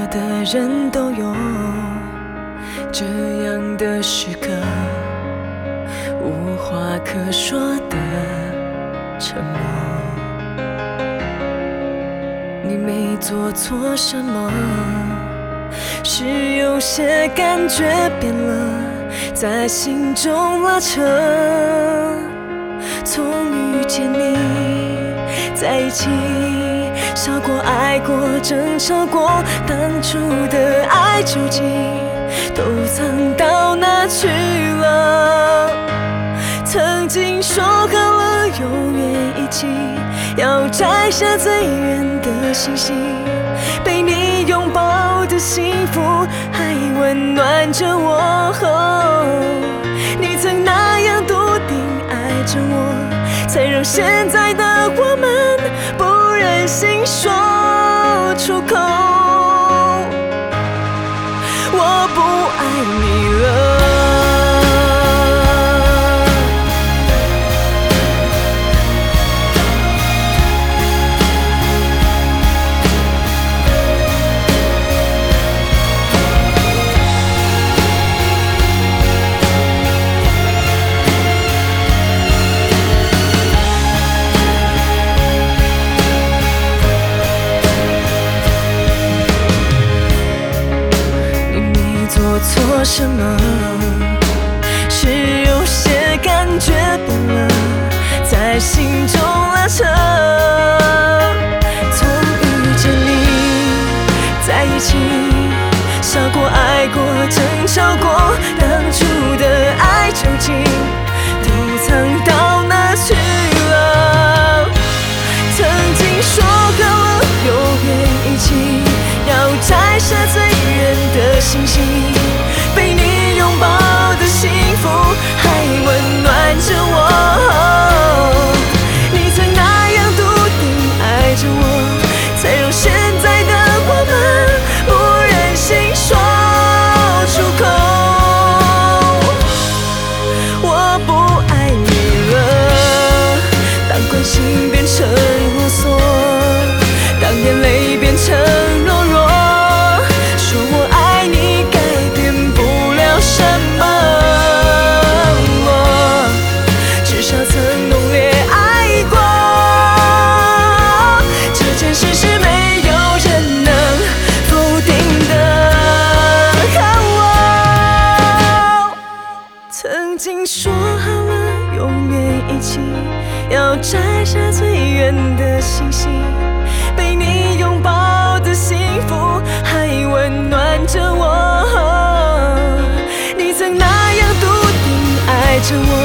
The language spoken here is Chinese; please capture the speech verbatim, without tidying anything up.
的人都有这样的时刻，无话可说的沉默。你没做错什么，是有些感觉变了，在心中拉扯。从遇见你在一起，笑过、爱过、争吵过，当初的爱究竟都藏到哪去了？曾经说好了永远一起，要摘下最远的星星，被你拥抱的幸福还温暖着我。你曾那样笃定爱着我，才让现在的我们不忍心说出口。我不爱你了。做错什么，是有些感觉变了，在心中拉扯。从遇见你在一起，笑过、爱过、争吵过，当初的爱究竟都藏到哪去了？曾经说好了永远一起，要摘下最远的星星，被你拥抱的幸福还温暖着我。你曾那样笃定爱着我，才让现在的我们不忍心说出口。我不爱你了，当关心变成啰嗦，当眼泪变成懦弱，说我爱你改变不了什么。我至少曾浓烈爱过，这件事是没有人能否定的。我曾经说好了永远一起，要摘下最远的星星，被你拥抱的幸福还温暖着我。你曾那样笃定爱着我，